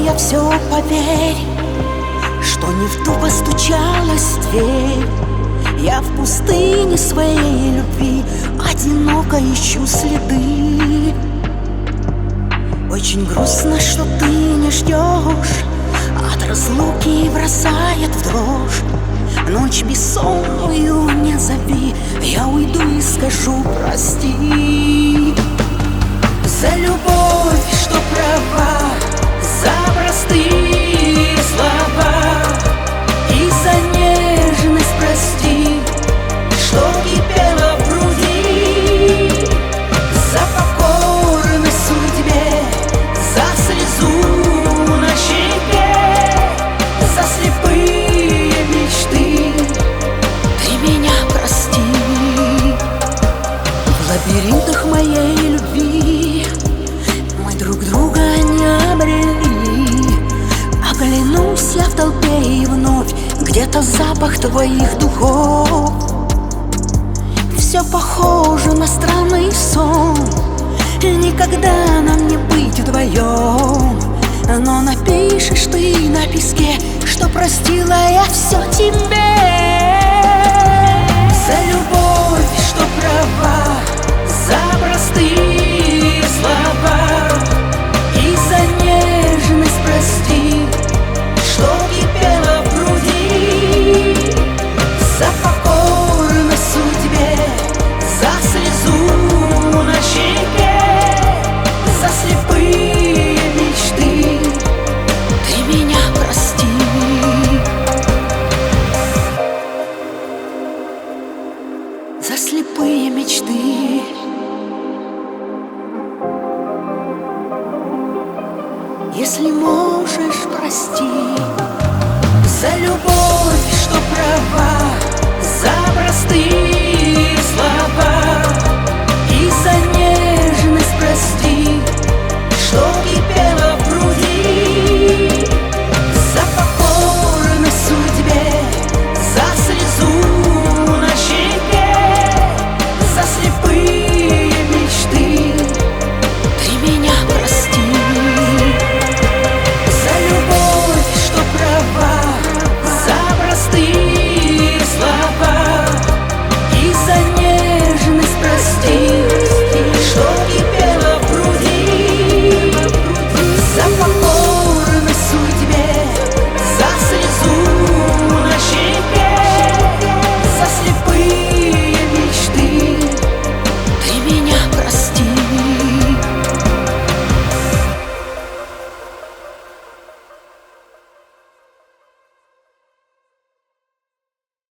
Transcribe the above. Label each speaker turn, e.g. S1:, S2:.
S1: я все поверь, что не в ту постучалась дверь. Я в пустыне своей любви одиноко ищу следы. Очень грустно, что ты не ждешь, от разлуки бросает в дрожь. Ночь бессонную не зови, я уйду и скажу прости. За любовь, что права, за простые слова и за нежность прости, что кипела в груди. За покорность судьбе, за слезу на щеке, за слепые мечты ты меня прости. В лабиринтах моей любви мы друг друга не обрели. Оглянусь я в толпе и вновь где-то запах твоих духов. Все похоже на странный сон, никогда нам не быть вдвоем. Но напишешь ты на песке, что простила я все тебе. За любовь, что права, за простые слова и за нежность прости, что кипела в груди. За покорность судьбе, за слезу на щеке, за слепые мечты ты меня прости. За слепые мечты. Если можешь, прости. За любовь, что права, за простые